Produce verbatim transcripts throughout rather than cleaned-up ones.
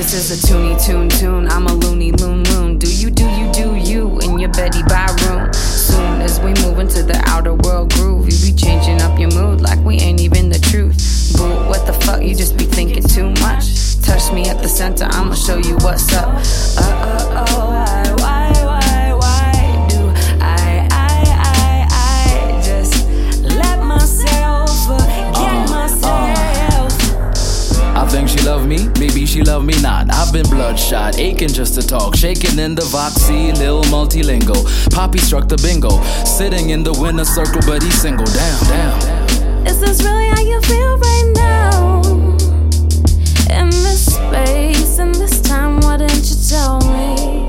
This is a toony tune tune, I'm a loony loon loon. Do you, do you, do you in your Betty Bye room? Soon as we move into the outer world groove, you be changing up your mood like we ain't even the truth. Boo, what the fuck, you just be thinking too much. Touch me at the center, I'ma show you what's up. Uh, uh, oh, I, why, why, why do I, I, I, I just let myself forget uh, myself? Uh, I think she love me, maybe she love me not. I've been bloodshot, aching just to talk, shaking in the Voxy, lil multilingual. Poppy struck the bingo, sitting in the winner circle, but he's single. Damn, damn. Is this really how you feel right now? In this space, in this time, why didn't you tell me?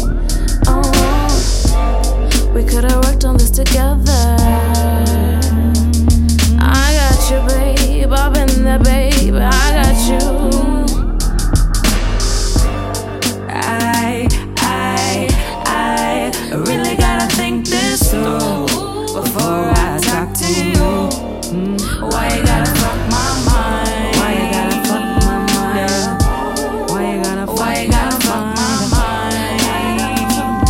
Oh, we could've worked on this together. I got you, babe, I've been there, babe, I got you. I, I, I really gotta think this through before I talk to you. Why you gotta fuck my mind? Why you gotta fuck my mind? Why you gotta fuck Why you gotta fuck my mind?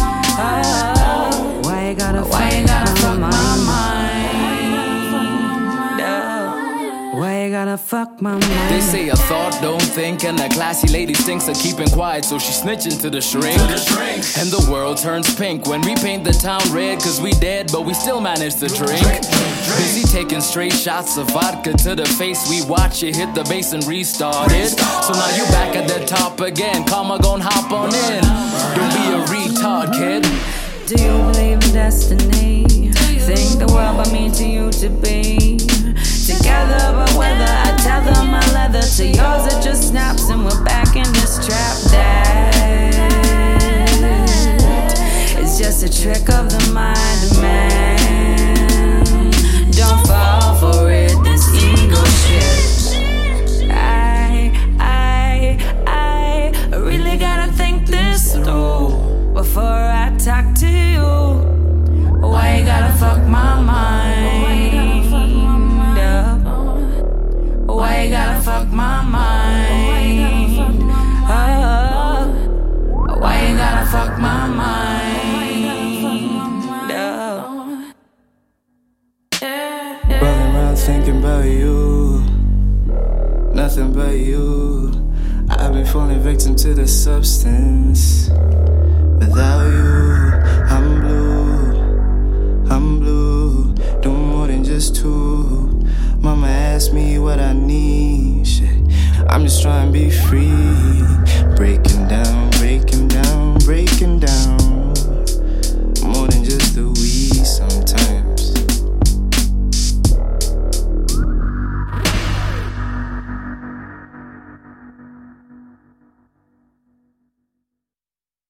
Oh, why you gotta Why you gotta fuck my mind? Why you gotta fuck my mind? They say a thought, don't think, and a classy lady stinks of keeping quiet, so she's snitching to the shrink. And the world turns pink when we paint the town red, cause we dead, but we still manage to drink. Busy taking straight shots of vodka to the face. We watch it hit the base and restart it. So now you back at the top again. Karma gon' hop on in. Don't be a retard, kid. Do you believe in destiny? Think the world but mean to you to be together, but whether I tether my leather to yours, it just snaps and we're back in this trap. That it's just a trick of the mind, man. Don't fall for it, this ego shit. I, I, I really gotta think this through before I talk to you. Why you gotta fuck my mind up? Why you gotta fuck my mind up? Why you gotta fuck my mind up? Running around thinking about you, nothing but you. I've been falling victim to the substance. Without you, I'm blue, I'm blue. Doing more than just two. Mama asked me what I need, shit. I'm just trying to be free. Breaking down, breaking down, breaking